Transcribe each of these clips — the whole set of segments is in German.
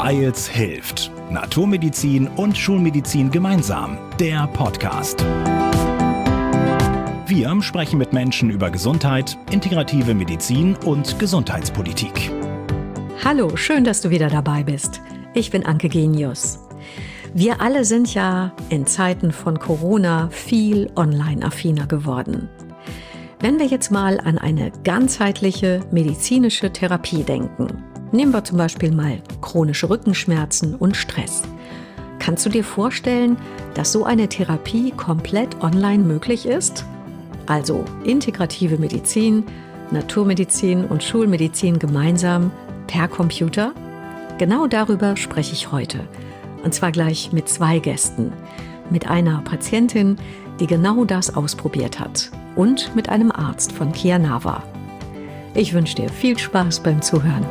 Weils hilft. Naturmedizin und Schulmedizin gemeinsam. Der Podcast. Wir sprechen mit Menschen über Gesundheit, integrative Medizin und Gesundheitspolitik. Hallo, schön, dass du wieder dabei bist. Ich bin Anke Genius. Wir alle sind ja in Zeiten von Corona viel online-affiner geworden. Wenn wir jetzt mal an eine ganzheitliche medizinische Therapie denken, nehmen wir zum Beispiel mal chronische Rückenschmerzen und Stress. Kannst du dir vorstellen, dass so eine Therapie komplett online möglich ist? Also integrative Medizin, Naturmedizin und Schulmedizin gemeinsam per Computer? Genau darüber spreche ich heute. Und zwar gleich mit 2 Gästen. Mit einer Patientin, die genau das ausprobiert hat. Und mit einem Arzt von Kianava. Ich wünsche dir viel Spaß beim Zuhören.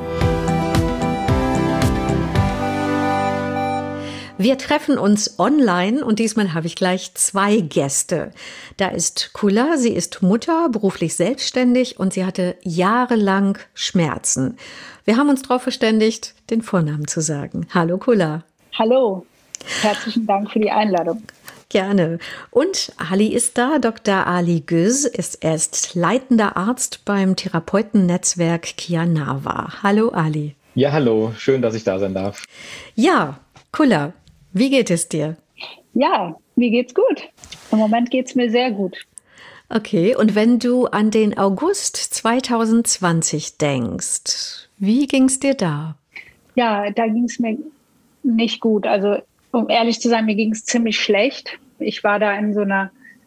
Wir treffen uns online und diesmal habe ich gleich 2 Gäste. Da ist Kula, sie ist Mutter, beruflich selbstständig und sie hatte jahrelang Schmerzen. Wir haben uns darauf verständigt, den Vornamen zu sagen. Hallo Kula. Hallo, herzlichen Dank für die Einladung. Gerne. Und Ali ist da, Dr. Ali Güz. Er ist leitender Arzt beim Therapeutennetzwerk Kianava. Hallo Ali. Ja, hallo. Schön, dass ich da sein darf. Ja, Kula, wie geht es dir? Ja, mir geht's gut. Im Moment geht's mir sehr gut. Okay, und wenn du an den August 2020 denkst, wie ging's dir da? Ja, da ging's mir nicht gut. Also, um ehrlich zu sein, mir ging's ziemlich schlecht. Ich war da in so einer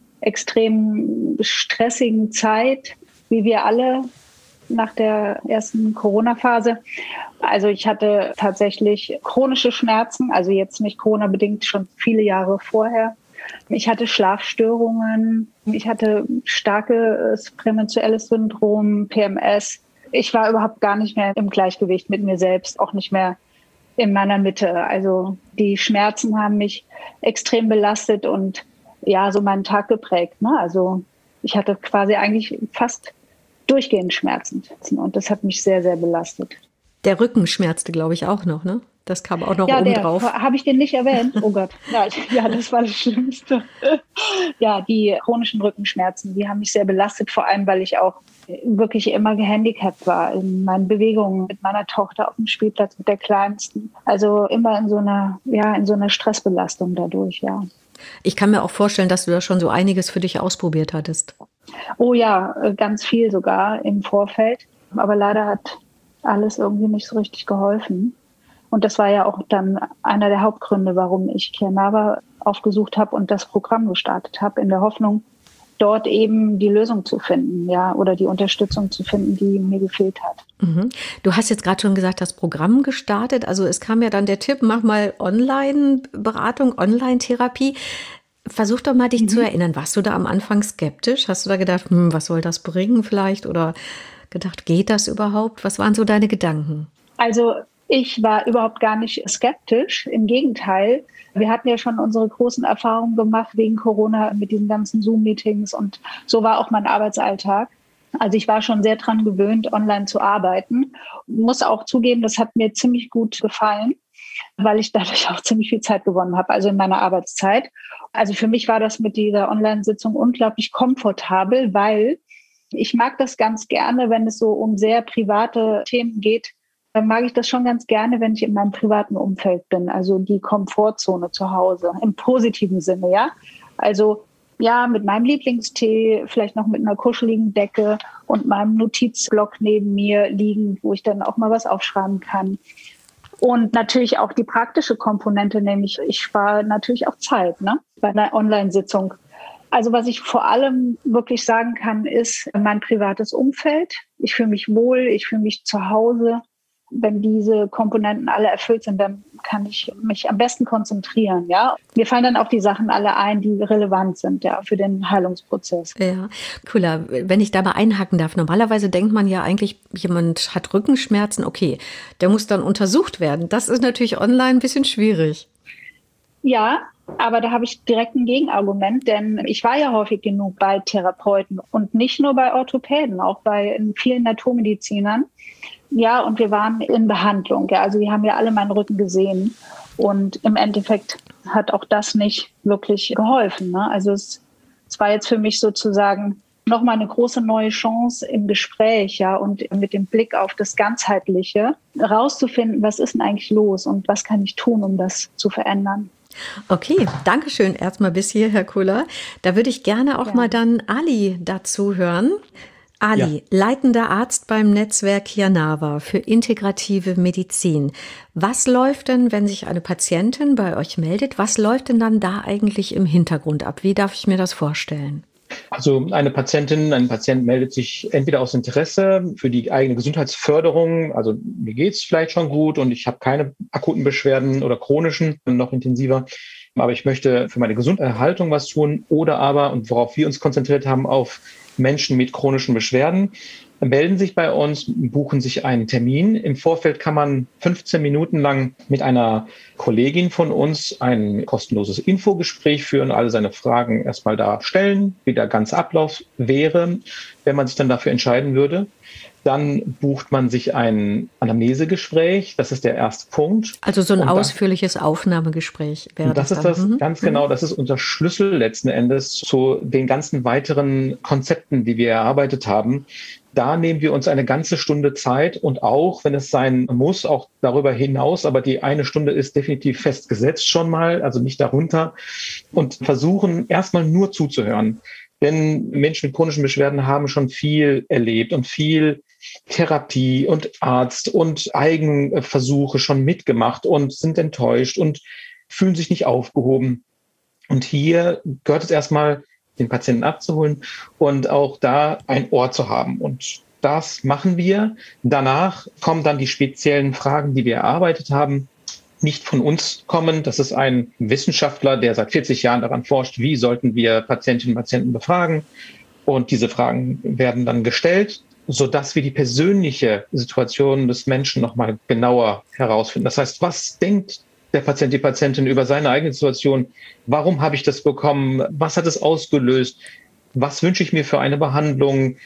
extrem stressigen Zeit, wie wir alle nach der ersten Corona-Phase. Also ich hatte tatsächlich chronische Schmerzen, also jetzt nicht Corona-bedingt, schon viele Jahre vorher. Ich hatte Schlafstörungen, ich hatte starkes prämenstruelles Syndrom, PMS. Ich war überhaupt gar nicht mehr im Gleichgewicht mit mir selbst, auch nicht mehr in meiner Mitte. Also die Schmerzen haben mich extrem belastet und ja, so meinen Tag geprägt. Ne? Also ich hatte quasi eigentlich fast durchgehend Schmerzen und das hat mich sehr, sehr belastet. Der Rücken schmerzte, glaube ich, auch noch, ne? Das kam auch noch oben drauf. Ja, habe ich den nicht erwähnt? Oh Gott, ja, das war das Schlimmste. Ja, die chronischen Rückenschmerzen, die haben mich sehr belastet, vor allem, weil ich auch wirklich immer gehandicapt war in meinen Bewegungen mit meiner Tochter auf dem Spielplatz, mit der Kleinsten. Also immer in so einer Stressbelastung dadurch, ja. Ich kann mir auch vorstellen, dass du da schon so einiges für dich ausprobiert hattest. Oh ja, ganz viel sogar im Vorfeld. Aber leider hat alles irgendwie nicht so richtig geholfen. Und das war ja auch dann einer der Hauptgründe, warum ich Kianava aufgesucht habe und das Programm gestartet habe, in der Hoffnung, dort eben die Lösung zu finden, ja, oder die Unterstützung zu finden, die mir gefehlt hat. Mhm. Du hast jetzt gerade schon gesagt, das Programm gestartet. Also es kam ja dann der Tipp, mach mal Online-Beratung, Online-Therapie. Versuch doch mal, dich zu erinnern. Warst du da am Anfang skeptisch? Hast du da gedacht, was soll das bringen vielleicht? Oder gedacht, geht das überhaupt? Was waren so deine Gedanken? Also ich war überhaupt gar nicht skeptisch. Im Gegenteil, wir hatten ja schon unsere großen Erfahrungen gemacht wegen Corona mit diesen ganzen Zoom-Meetings und so war auch mein Arbeitsalltag. Also ich war schon sehr dran gewöhnt, online zu arbeiten. Muss auch zugeben, das hat mir ziemlich gut gefallen, weil ich dadurch auch ziemlich viel Zeit gewonnen habe, also in meiner Arbeitszeit. Also für mich war das mit dieser Online-Sitzung unglaublich komfortabel, weil ich mag das ganz gerne, wenn es so um sehr private Themen geht, dann mag ich das schon ganz gerne, wenn ich in meinem privaten Umfeld bin, also die Komfortzone zu Hause, im positiven Sinne, ja. Also ja, mit meinem Lieblingstee, vielleicht noch mit einer kuscheligen Decke und meinem Notizblock neben mir liegen, wo ich dann auch mal was aufschreiben kann. Und natürlich auch die praktische Komponente, nämlich ich spare natürlich auch Zeit, ne, bei einer Online-Sitzung. Also was ich vor allem wirklich sagen kann, ist mein privates Umfeld. Ich fühle mich wohl, ich fühle mich zu Hause. Wenn diese Komponenten alle erfüllt sind, dann kann ich mich am besten konzentrieren, ja. Mir fallen dann auch die Sachen alle ein, die relevant sind, ja, für den Heilungsprozess. Ja, cooler. Wenn ich da mal einhaken darf. Normalerweise denkt man ja eigentlich, jemand hat Rückenschmerzen, okay, der muss dann untersucht werden. Das ist natürlich online ein bisschen schwierig. Ja, Aber da habe ich direkt ein Gegenargument, denn ich war ja häufig genug bei Therapeuten und nicht nur bei Orthopäden, auch bei vielen Naturmedizinern. Ja, und wir waren in Behandlung. Ja, also die haben ja alle meinen Rücken gesehen. Und im Endeffekt hat auch das nicht wirklich geholfen. Ne? Also es war jetzt für mich sozusagen nochmal eine große neue Chance im Gespräch, ja, und mit dem Blick auf das Ganzheitliche herauszufinden, was ist denn eigentlich los und was kann ich tun, um das zu verändern. Okay, danke schön erstmal bis hier, Herr Kuller. Da würde ich gerne auch mal dann Ali dazu hören. Ali, leitender Arzt beim Netzwerk Janava für integrative Medizin. Was läuft denn, wenn sich eine Patientin bei euch meldet, was läuft denn dann da eigentlich im Hintergrund ab? Wie darf ich mir das vorstellen? Also ein Patient meldet sich entweder aus Interesse für die eigene Gesundheitsförderung, also mir geht's vielleicht schon gut und ich habe keine akuten Beschwerden oder chronischen, noch intensiver, aber ich möchte für meine Gesunderhaltung was tun oder aber, und worauf wir uns konzentriert haben, auf Menschen mit chronischen Beschwerden, melden sich bei uns, buchen sich einen Termin. Im Vorfeld kann man 15 Minuten lang mit einer Kollegin von uns ein kostenloses Infogespräch führen, alle seine Fragen erstmal da stellen, wie der ganze Ablauf wäre, wenn man sich dann dafür entscheiden würde. Dann bucht man sich ein Anamnesegespräch. Das ist der erste Punkt. Also so ein ausführliches Aufnahmegespräch wäre das dann. Das ist das, ganz genau. Das ist unser Schlüssel letzten Endes zu den ganzen weiteren Konzepten, die wir erarbeitet haben. Da nehmen wir uns eine ganze Stunde Zeit und auch, wenn es sein muss, auch darüber hinaus. Aber die eine Stunde ist definitiv festgesetzt schon mal, also nicht darunter. Und versuchen erstmal nur zuzuhören. Denn Menschen mit chronischen Beschwerden haben schon viel erlebt und viel Therapie und Arzt und Eigenversuche schon mitgemacht und sind enttäuscht und fühlen sich nicht aufgehoben. Und hier gehört es erstmal, den Patienten abzuholen und auch da ein Ohr zu haben. Und das machen wir. Danach kommen dann die speziellen Fragen, die wir erarbeitet haben, nicht von uns kommen. Das ist ein Wissenschaftler, der seit 40 Jahren daran forscht, wie sollten wir Patientinnen und Patienten befragen. Und diese Fragen werden dann gestellt, sodass wir die persönliche Situation des Menschen nochmal genauer herausfinden. Das heißt, was denkt der Patient, die Patientin über seine eigene Situation? Warum habe ich das bekommen? Was hat es ausgelöst? Was wünsche ich mir für eine Behandlung?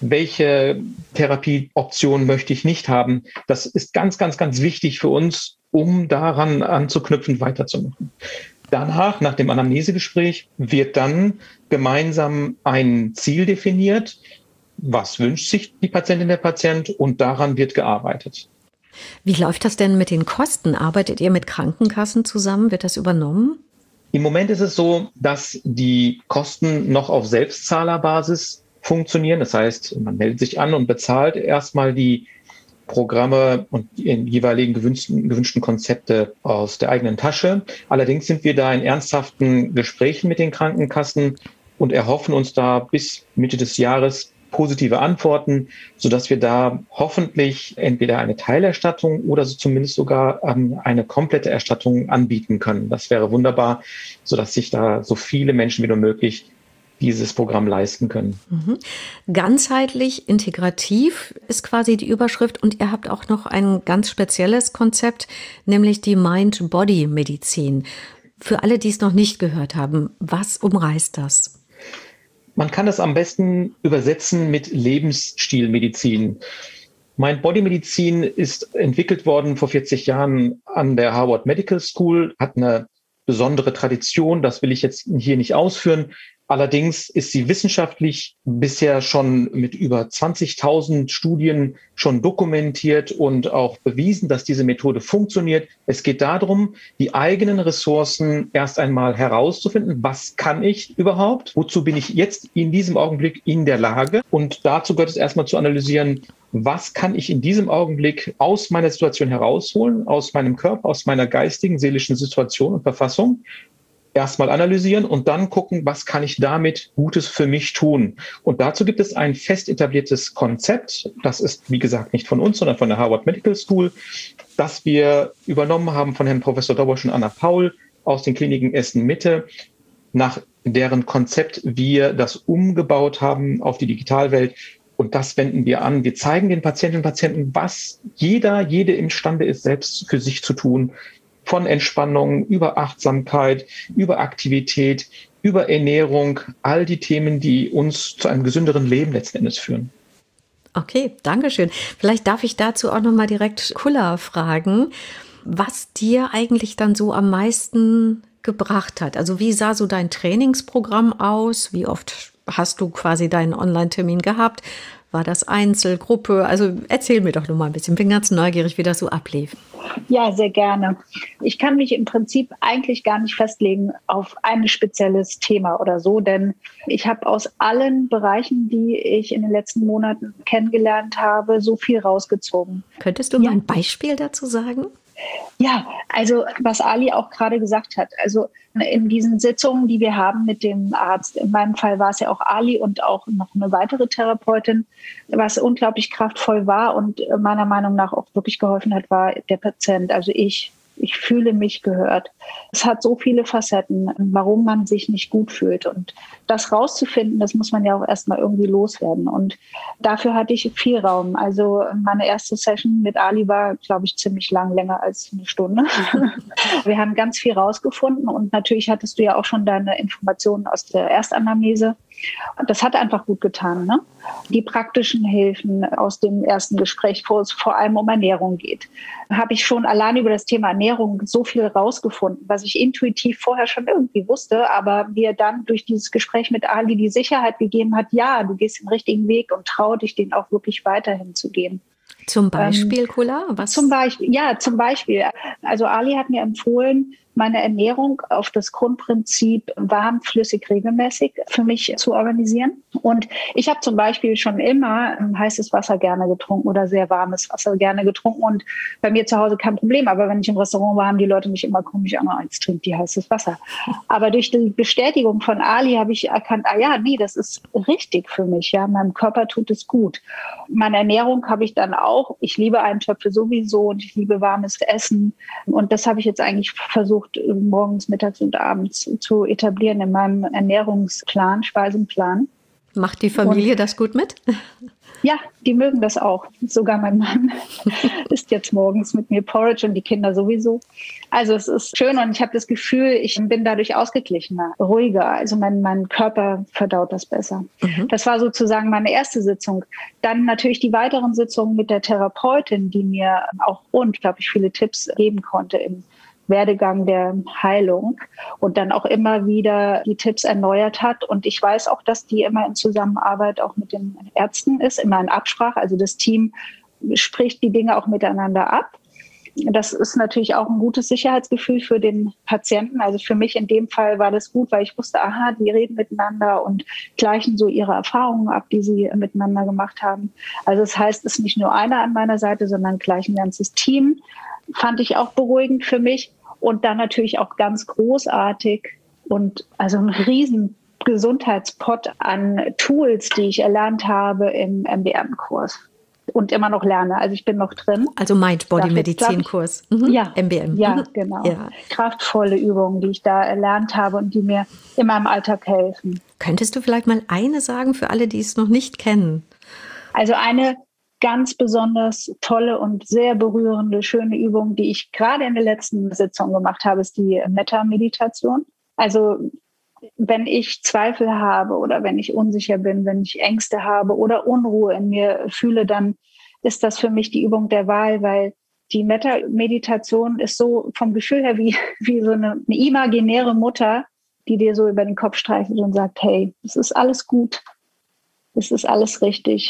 Welche Therapieoptionen möchte ich nicht haben? Das ist ganz, ganz, ganz wichtig für uns, um daran anzuknüpfen, weiterzumachen. Danach, nach dem Anamnesegespräch, wird dann gemeinsam ein Ziel definiert. Was wünscht sich die Patientin, der Patient? Und daran wird gearbeitet. Wie läuft das denn mit den Kosten? Arbeitet ihr mit Krankenkassen zusammen? Wird das übernommen? Im Moment ist es so, dass die Kosten noch auf Selbstzahlerbasis funktionieren. Das heißt, man meldet sich an und bezahlt erstmal die Programme und die jeweiligen gewünschten Konzepte aus der eigenen Tasche. Allerdings sind wir da in ernsthaften Gesprächen mit den Krankenkassen und erhoffen uns da bis Mitte des Jahres positive Antworten, sodass wir da hoffentlich entweder eine Teilerstattung oder zumindest sogar eine komplette Erstattung anbieten können. Das wäre wunderbar, sodass sich da so viele Menschen wie nur möglich dieses Programm leisten können. Ganzheitlich, integrativ ist quasi die Überschrift und ihr habt auch noch ein ganz spezielles Konzept, nämlich die Mind-Body-Medizin. Für alle, die es noch nicht gehört haben, was umreißt das? Man kann es am besten übersetzen mit Lebensstilmedizin. Mind-Body-Medizin ist entwickelt worden vor 40 Jahren an der Harvard Medical School, hat eine besondere Tradition, das will ich jetzt hier nicht ausführen. Allerdings ist sie wissenschaftlich bisher schon mit über 20.000 Studien schon dokumentiert und auch bewiesen, dass diese Methode funktioniert. Es geht darum, die eigenen Ressourcen erst einmal herauszufinden. Was kann ich überhaupt? Wozu bin ich jetzt in diesem Augenblick in der Lage? Und dazu gehört es erstmal zu analysieren, was kann ich in diesem Augenblick aus meiner Situation herausholen, aus meinem Körper, aus meiner geistigen, seelischen Situation und Verfassung? Erstmal analysieren und dann gucken, was kann ich damit Gutes für mich tun. Und dazu gibt es ein fest etabliertes Konzept. Das ist, wie gesagt, nicht von uns, sondern von der Harvard Medical School, das wir übernommen haben von Herrn Professor Dobosch und Anna Paul aus den Kliniken Essen-Mitte, nach deren Konzept wir das umgebaut haben auf die Digitalwelt. Und das wenden wir an. Wir zeigen den Patientinnen und Patienten, was jede imstande ist, selbst für sich zu tun, von Entspannung über Achtsamkeit, über Aktivität, über Ernährung, all die Themen, die uns zu einem gesünderen Leben letzten Endes führen. Okay, danke schön. Vielleicht darf ich dazu auch noch mal direkt Kulla fragen, was dir eigentlich dann so am meisten gebracht hat. Also wie sah so dein Trainingsprogramm aus? Wie oft hast du quasi deinen Online-Termin gehabt? War das Einzel, Gruppe? Also erzähl mir doch noch mal ein bisschen. Bin ganz neugierig, wie das so ablief. Ja, sehr gerne. Ich kann mich im Prinzip eigentlich gar nicht festlegen auf ein spezielles Thema oder so, denn ich habe aus allen Bereichen, die ich in den letzten Monaten kennengelernt habe, so viel rausgezogen. Könntest du mal ein Beispiel dazu sagen? Ja, also was Ali auch gerade gesagt hat, also in diesen Sitzungen, die wir haben mit dem Arzt, in meinem Fall war es ja auch Ali und auch noch eine weitere Therapeutin, was unglaublich kraftvoll war und meiner Meinung nach auch wirklich geholfen hat, war der Patient, also ich. Ich fühle mich gehört. Es hat so viele Facetten, warum man sich nicht gut fühlt. Und das rauszufinden, das muss man ja auch erstmal irgendwie loswerden. Und dafür hatte ich viel Raum. Also meine erste Session mit Ali war, glaube ich, ziemlich lang, länger als eine Stunde. Wir haben ganz viel rausgefunden. Und natürlich hattest du ja auch schon deine Informationen aus der Erstanamnese. Das hat einfach gut getan, ne? Die praktischen Hilfen aus dem ersten Gespräch, wo es vor allem um Ernährung geht, habe ich schon allein über das Thema Ernährung so viel rausgefunden, was ich intuitiv vorher schon irgendwie wusste, aber mir dann durch dieses Gespräch mit Ali die Sicherheit gegeben hat, ja, du gehst den richtigen Weg und trau dich, den auch wirklich weiterhin zu gehen. Zum Beispiel, Kulla? Was? Zum Beispiel. Also Ali hat mir empfohlen, meine Ernährung auf das Grundprinzip warm, flüssig, regelmäßig für mich zu organisieren. Und ich habe zum Beispiel schon immer heißes Wasser gerne getrunken oder sehr warmes Wasser gerne getrunken und bei mir zu Hause kein Problem. Aber wenn ich im Restaurant war, haben die Leute mich immer komisch an, jetzt trinkt die heißes Wasser. Aber durch die Bestätigung von Ali habe ich erkannt, das ist richtig für mich. Ja, meinem Körper tut es gut. Meine Ernährung habe ich dann auch. Ich liebe Eintöpfe sowieso und ich liebe warmes Essen. Und das habe ich jetzt eigentlich versucht, morgens, mittags und abends zu etablieren in meinem Ernährungsplan, Speisenplan. Macht die Familie das gut mit? Ja, die mögen das auch. Sogar mein Mann isst jetzt morgens mit mir Porridge und die Kinder sowieso. Also es ist schön und ich habe das Gefühl, ich bin dadurch ausgeglichener, ruhiger. Also mein Körper verdaut das besser. Mhm. Das war sozusagen meine erste Sitzung. Dann natürlich die weiteren Sitzungen mit der Therapeutin, die mir auch unglaublich viele Tipps geben konnte im Werdegang der Heilung und dann auch immer wieder die Tipps erneuert hat. Und ich weiß auch, dass die immer in Zusammenarbeit auch mit den Ärzten ist, immer in Absprache. Also das Team spricht die Dinge auch miteinander ab. Das ist natürlich auch ein gutes Sicherheitsgefühl für den Patienten. Also für mich in dem Fall war das gut, weil ich wusste, die reden miteinander und gleichen so ihre Erfahrungen ab, die sie miteinander gemacht haben. Also das heißt, es ist nicht nur einer an meiner Seite, sondern gleich ein ganzes Team. Fand ich auch beruhigend für mich. Und dann natürlich auch ganz großartig und also ein riesen Gesundheitspot an Tools, die ich erlernt habe im MBM-Kurs und immer noch lerne. Also ich bin noch drin. Also Mind-Body-Medizin-Kurs. Ja, MBM. Ja, genau. Ja. Kraftvolle Übungen, die ich da erlernt habe und die mir immer im Alltag helfen. Könntest du vielleicht mal eine sagen für alle, die es noch nicht kennen? Also eine ganz besonders tolle und sehr berührende, schöne Übung, die ich gerade in der letzten Sitzung gemacht habe, ist die Metta-Meditation. Also wenn ich Zweifel habe oder wenn ich unsicher bin, wenn ich Ängste habe oder Unruhe in mir fühle, dann ist das für mich die Übung der Wahl, weil die Metta-Meditation ist so vom Gefühl her wie so eine imaginäre Mutter, die dir so über den Kopf streichelt und sagt, hey, es ist alles gut, es ist alles richtig.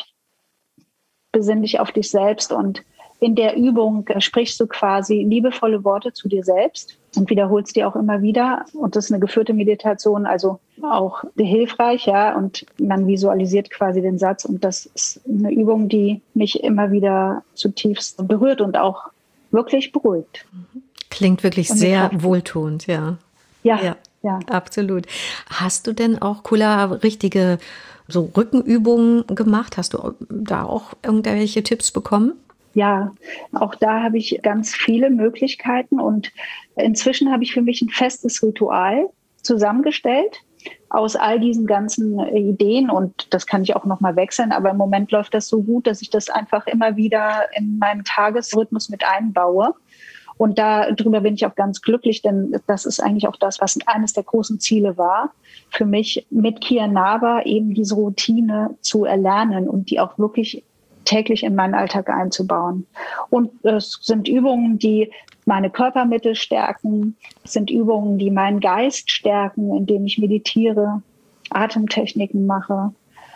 Besinn dich auf dich selbst und in der Übung sprichst du quasi liebevolle Worte zu dir selbst und wiederholst die auch immer wieder. Und das ist eine geführte Meditation, also auch hilfreich, ja. Und man visualisiert quasi den Satz. Und das ist eine Übung, die mich immer wieder zutiefst berührt und auch wirklich beruhigt. Klingt wirklich sehr wohltuend, ja. Ja. Absolut. Hast du denn auch, Kulla, richtige so Rückenübungen gemacht? Hast du da auch irgendwelche Tipps bekommen? Ja, auch da habe ich ganz viele Möglichkeiten und inzwischen habe ich für mich ein festes Ritual zusammengestellt aus all diesen ganzen Ideen und das kann ich auch noch mal wechseln, aber im Moment läuft das so gut, dass ich das einfach immer wieder in meinen Tagesrhythmus mit einbaue. Und darüber bin ich auch ganz glücklich, denn das ist eigentlich auch das, was eines der großen Ziele war, für mich mit Kianaba eben diese Routine zu erlernen und die auch wirklich täglich in meinen Alltag einzubauen. Und es sind Übungen, die meine Körpermittel stärken, es sind Übungen, die meinen Geist stärken, indem ich meditiere, Atemtechniken mache.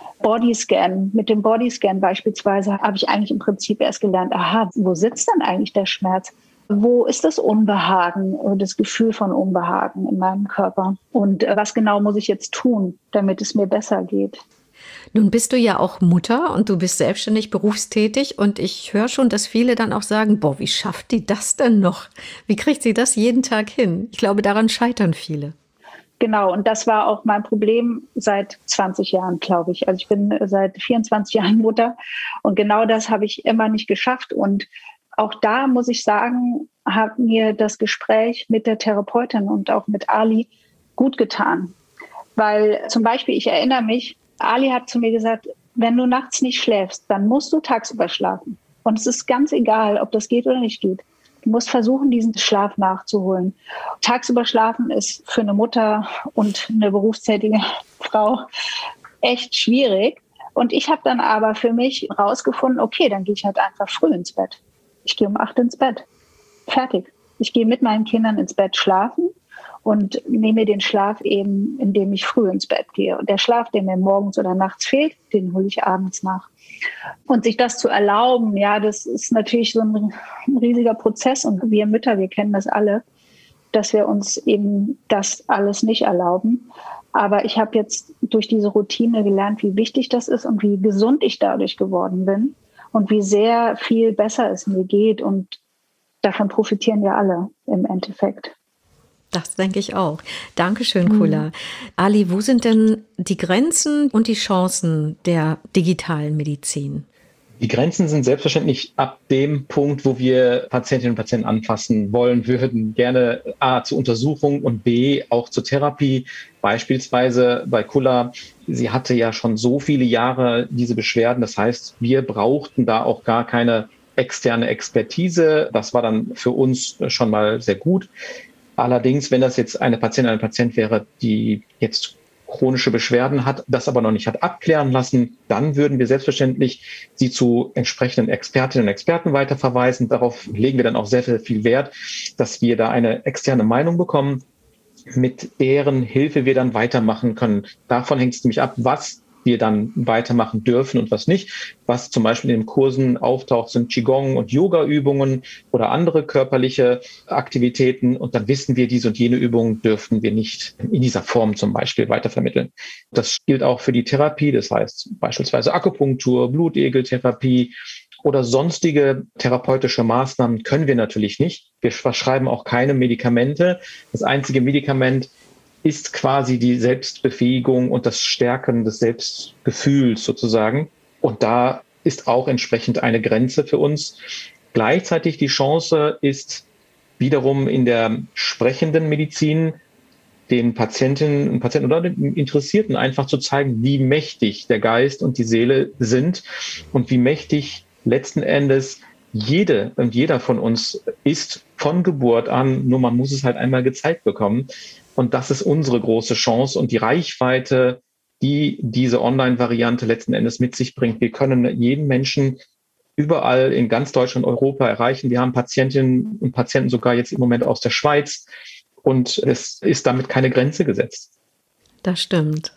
Bodyscan. Mit dem Bodyscan beispielsweise habe ich eigentlich im Prinzip erst gelernt, aha, wo sitzt denn eigentlich der Schmerz? Wo ist das Unbehagen, das Gefühl von Unbehagen in meinem Körper? Und was genau muss ich jetzt tun, damit es mir besser geht? Nun bist du ja auch Mutter und du bist selbstständig berufstätig und ich höre schon, dass viele dann auch sagen, boah, wie schafft die das denn noch? Wie kriegt sie das jeden Tag hin? Ich glaube, daran scheitern viele. Genau, und das war auch mein Problem seit 20 Jahren, glaube ich. Also ich bin seit 24 Jahren Mutter und genau das habe ich immer nicht geschafft. Und auch da muss ich sagen, hat mir das Gespräch mit der Therapeutin und auch mit Ali gut getan. Weil zum Beispiel, ich erinnere mich, Ali hat zu mir gesagt, wenn du nachts nicht schläfst, dann musst du tagsüber schlafen. Und es ist ganz egal, ob das geht oder nicht geht. Du musst versuchen, diesen Schlaf nachzuholen. Tagsüber schlafen ist für eine Mutter und eine berufstätige Frau echt schwierig. Und ich habe dann aber für mich rausgefunden, okay, dann gehe ich halt einfach früh ins Bett. Ich gehe um 8 ins Bett. Fertig. Ich gehe mit meinen Kindern ins Bett schlafen und nehme den Schlaf eben, indem ich früh ins Bett gehe. Und der Schlaf, der mir morgens oder nachts fehlt, den hole ich abends nach. Und sich das zu erlauben, ja, das ist natürlich so ein riesiger Prozess. Und wir Mütter, wir kennen das alle, dass wir uns eben das alles nicht erlauben. Aber ich habe jetzt durch diese Routine gelernt, wie wichtig das ist und wie gesund ich dadurch geworden bin und wie sehr viel besser es mir geht. Und davon profitieren wir alle im Endeffekt. Das denke ich auch. Dankeschön, Kula. Ali, wo sind denn die Grenzen und die Chancen der digitalen Medizin? Die Grenzen sind selbstverständlich ab dem Punkt, wo wir Patientinnen und Patienten anfassen wollen würden. Gerne A, zur Untersuchung und B, auch zur Therapie. Beispielsweise bei Kula, sie hatte ja schon so viele Jahre diese Beschwerden. Das heißt, wir brauchten da auch gar keine externe Expertise. Das war dann für uns schon mal sehr gut. Allerdings, wenn das jetzt eine Patientin, ein Patient wäre, die jetzt chronische Beschwerden hat, das aber noch nicht hat abklären lassen, dann würden wir selbstverständlich sie zu entsprechenden Expertinnen und Experten weiterverweisen. Darauf legen wir dann auch sehr viel Wert, dass wir da eine externe Meinung bekommen, mit deren Hilfe wir dann weitermachen können. Davon hängt es nämlich ab, was wir dann weitermachen dürfen und was nicht. Was zum Beispiel in den Kursen auftaucht, sind Qigong- und Yoga-Übungen oder andere körperliche Aktivitäten. Und dann wissen wir, diese und jene Übungen dürfen wir nicht in dieser Form zum Beispiel weitervermitteln. Das gilt auch für die Therapie. Das heißt beispielsweise Akupunktur, Blutegeltherapie oder sonstige therapeutische Maßnahmen können wir natürlich nicht. Wir verschreiben auch keine Medikamente. Das einzige Medikament ist quasi die Selbstbefähigung und das Stärken des Selbstgefühls sozusagen. Und da ist auch entsprechend eine Grenze für uns. Gleichzeitig die Chance ist wiederum in der sprechenden Medizin den Patientinnen und Patienten oder den Interessierten einfach zu zeigen, wie mächtig der Geist und die Seele sind und wie mächtig letzten Endes jede und jeder von uns ist von Geburt an, nur man muss es halt einmal gezeigt bekommen. Und das ist unsere große Chance und die Reichweite, die diese Online-Variante letzten Endes mit sich bringt. Wir können jeden Menschen überall in ganz Deutschland, Europa erreichen. Wir haben Patientinnen und Patienten sogar jetzt im Moment aus der Schweiz und es ist damit keine Grenze gesetzt. Das stimmt.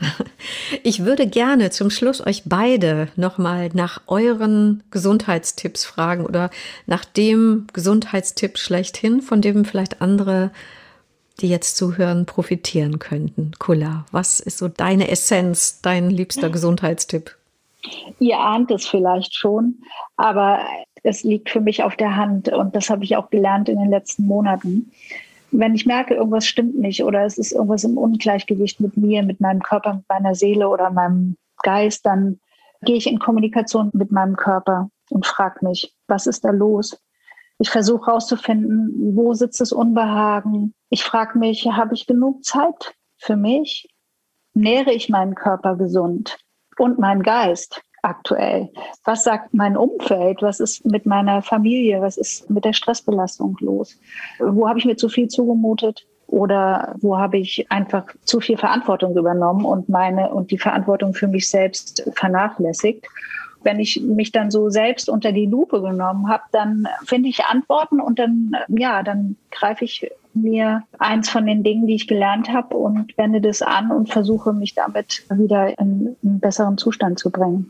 Ich würde gerne zum Schluss euch beide nochmal nach euren Gesundheitstipps fragen oder nach dem Gesundheitstipp schlechthin, von dem vielleicht andere, die jetzt zuhören, profitieren könnten. Kula, was ist so deine Essenz, dein liebster Gesundheitstipp? Ihr ahnt es vielleicht schon, aber es liegt für mich auf der Hand und das habe ich auch gelernt in den letzten Monaten. Wenn ich merke, irgendwas stimmt nicht oder es ist irgendwas im Ungleichgewicht mit mir, mit meinem Körper, mit meiner Seele oder meinem Geist, dann gehe ich in Kommunikation mit meinem Körper und frage mich, was ist da los? Ich versuche herauszufinden, wo sitzt das Unbehagen. Ich frage mich, habe ich genug Zeit für mich? Nähre ich meinen Körper gesund und meinen Geist? aktuell? Was sagt mein Umfeld? Was ist mit meiner Familie? Was ist mit der Stressbelastung los? Wo habe ich mir zu viel zugemutet? Oder wo habe ich einfach zu viel Verantwortung übernommen und die Verantwortung für mich selbst vernachlässigt? Wenn ich mich dann so selbst unter die Lupe genommen habe, dann finde ich Antworten und dann greife ich mir eins von den Dingen, die ich gelernt habe und wende das an und versuche mich damit wieder in einen besseren Zustand zu bringen.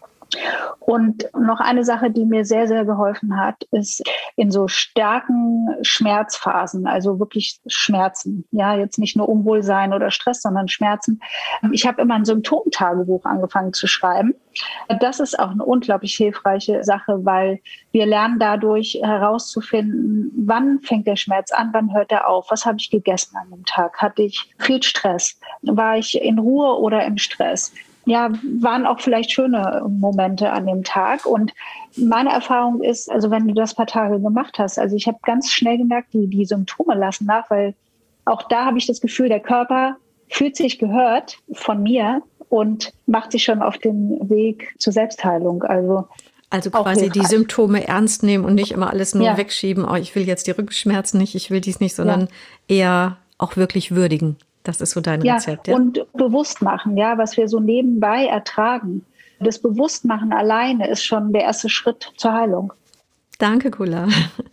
Und noch eine Sache, die mir sehr, sehr geholfen hat, ist in so starken Schmerzphasen, also wirklich Schmerzen, ja, jetzt nicht nur Unwohlsein oder Stress, sondern Schmerzen. Ich habe immer ein Symptomtagebuch angefangen zu schreiben. Das ist auch eine unglaublich hilfreiche Sache, weil wir lernen dadurch herauszufinden, wann fängt der Schmerz an, wann hört er auf, was habe ich gegessen an dem Tag, hatte ich viel Stress, war ich in Ruhe oder im Stress. Ja, waren auch vielleicht schöne Momente an dem Tag. Und meine Erfahrung ist, also wenn du das ein paar Tage gemacht hast, also ich habe ganz schnell gemerkt, die Symptome lassen nach, weil auch da habe ich das Gefühl, der Körper fühlt sich gehört von mir und macht sich schon auf den Weg zur Selbstheilung. Also quasi die Symptome ernst nehmen und nicht immer alles nur wegschieben. Oh, ich will jetzt die Rückenschmerzen nicht, ich will dies nicht, sondern eher auch wirklich würdigen. Das ist so dein Rezept, ja? Und bewusst machen, ja, was wir so nebenbei ertragen. Das Bewusstmachen alleine ist schon der erste Schritt zur Heilung. Danke, Kula.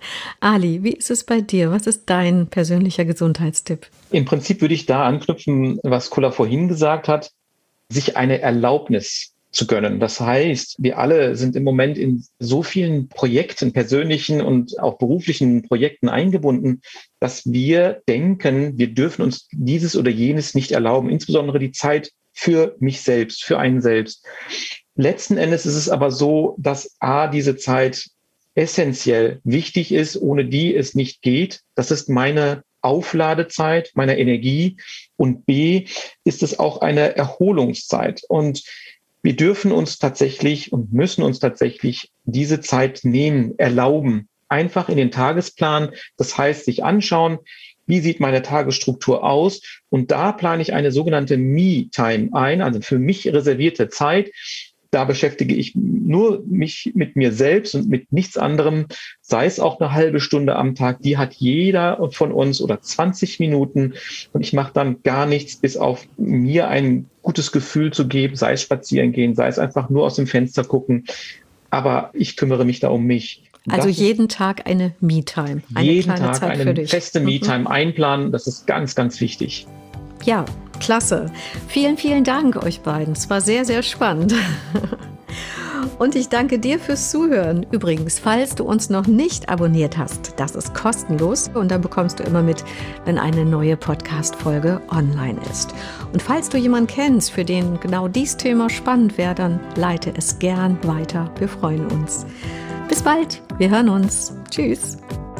Ali, wie ist es bei dir? Was ist dein persönlicher Gesundheitstipp? Im Prinzip würde ich da anknüpfen, was Kula vorhin gesagt hat, sich eine Erlaubnis zu gönnen. Das heißt, wir alle sind im Moment in so vielen Projekten, persönlichen und auch beruflichen Projekten eingebunden, dass wir denken, wir dürfen uns dieses oder jenes nicht erlauben, insbesondere die Zeit für mich selbst, für einen selbst. Letzten Endes ist es aber so, dass diese Zeit essentiell wichtig ist, ohne die es nicht geht. Das ist meine Aufladezeit meiner Energie und B, ist es auch eine Erholungszeit. Und wir dürfen uns tatsächlich und müssen uns tatsächlich diese Zeit nehmen, erlauben, einfach in den Tagesplan. Das heißt, sich anschauen, wie sieht meine Tagesstruktur aus? Und da plane ich eine sogenannte Me-Time ein, also für mich reservierte Zeit. Da beschäftige ich mich mit mir selbst und mit nichts anderem, sei es auch eine halbe Stunde am Tag. Die hat jeder von uns oder 20 Minuten. Und ich mache dann gar nichts, bis auf mir ein gutes Gefühl zu geben, sei es spazieren gehen, sei es einfach nur aus dem Fenster gucken. Aber ich kümmere mich da um mich. Also jeden Tag eine Me-Time. Jeden Tag eine feste Me-Time einplanen. Das ist ganz, ganz wichtig. Ja, klasse. Vielen, vielen Dank euch beiden. Es war sehr, sehr spannend. Und ich danke dir fürs Zuhören. Übrigens, falls du uns noch nicht abonniert hast, das ist kostenlos und dann bekommst du immer mit, wenn eine neue Podcast-Folge online ist. Und falls du jemanden kennst, für den genau dieses Thema spannend wäre, dann leite es gern weiter. Wir freuen uns. Bis bald. Wir hören uns. Tschüss.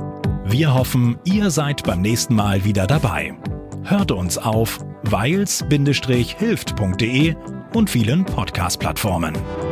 Wir hoffen, ihr seid beim nächsten Mal wieder dabei. Hört uns auf weils-hilft.de und vielen Podcast-Plattformen.